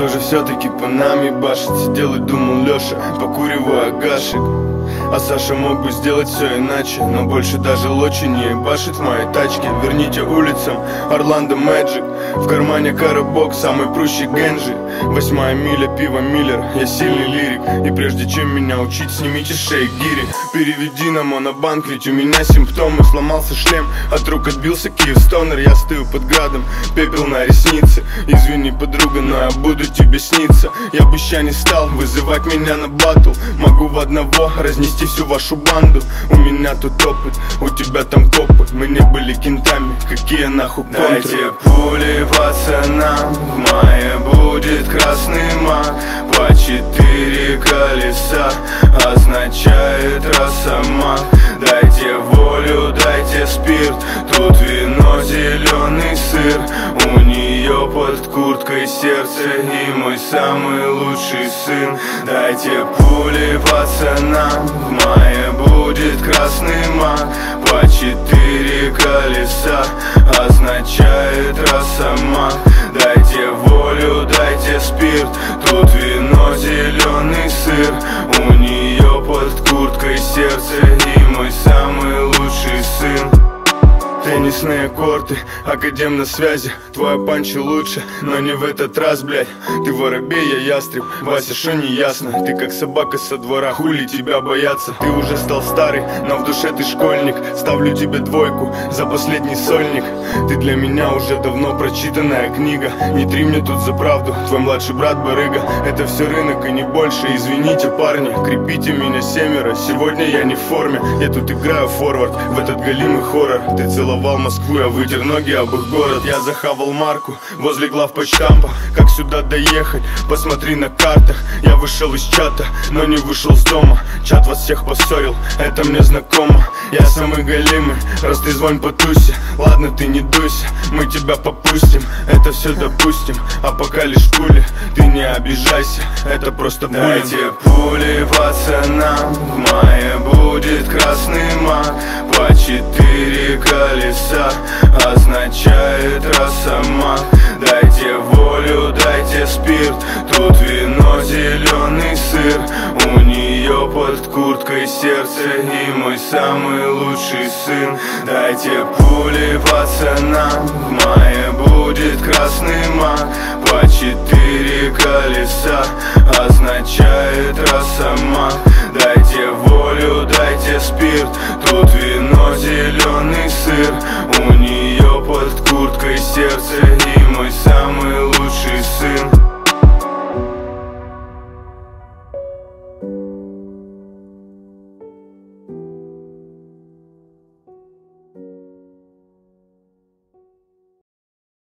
Кто же все-таки по нам ебашит? Сидел и думал Леша, покуривая гашек. А Саша мог бы сделать все иначе, но больше даже Лочи не ебашит в моей тачке. Верните улицам Орландо Мэджик. В кармане коробок, самый прущий Генджи. 8-я миля, пиво Миллер, я сильный лирик. И прежде чем меня учить, снимите с шеи гири. Переведи на монобанк, ведь у меня симптомы. Сломался шлем, от рук отбился Киевстонер. Я стою под градом, пепел на реснице. Извини, подруга, но я буду тебе сниться. Я бы ща не стал вызывать меня на батл. Могу в одного разнести всю вашу банду. У меня тут опыт, у тебя там копы. Мы не были кентами, какие нахуй контры. Дайте пули пацанам, в мае будет красный маг. По 4 колеса означает росомах. Дайте волю, дайте спирт, тут вино, зеленый сыр. У нее под курткой сердце и мой самый лучший сын. Дайте пули пацанам, в мае будет красный маг. По 4 колеса означает росомах. Дайте волю, дайте спирт, тут вино, зеленый сыр. У нее под курткой сердце и мой самый лучший сын. Теннисные корты, академ на связи. Твоя панчи лучше, но не в этот раз, блядь. Ты воробей, я ястреб, Вася, шо не ясно? Ты как собака со двора, хули тебя бояться? Ты уже стал старый, но в душе ты школьник. Ставлю тебе 2 за последний сольник. Ты для меня уже давно прочитанная книга. Не три мне тут за правду, твой младший брат барыга. Это все рынок и не больше, извините, парни. Крепите меня 7, сегодня я не в форме. Я тут играю форвард, в этот галимый хоррор. Ты целовал Москву, я вытер ноги об их город. Я захавал марку возле главпочтампа. Как сюда доехать? Посмотри на картах. Я вышел из чата, но не вышел с дома. Чат вас всех поссорил, это мне знакомо. Я самый галимый, растрезвонь по тусе. Ладно, ты не дуйся, мы тебя попустим. Это все допустим, а пока лишь пули. Ты не обижайся, это просто буллинг. Дайте пули пацанам, в мае будет красный маг. По 4 колеса означает росомах. Дайте волю, дайте спирт, тут вино, зеленый сыр. У нее под курткой сердце и мой самый лучший сын. Дайте пули пацанам, в мае будет красный маг. По 4 колеса означает росомах. Дайте волю, дайте спирт, тут вино, зеленый сыр. У нее под курткой сердце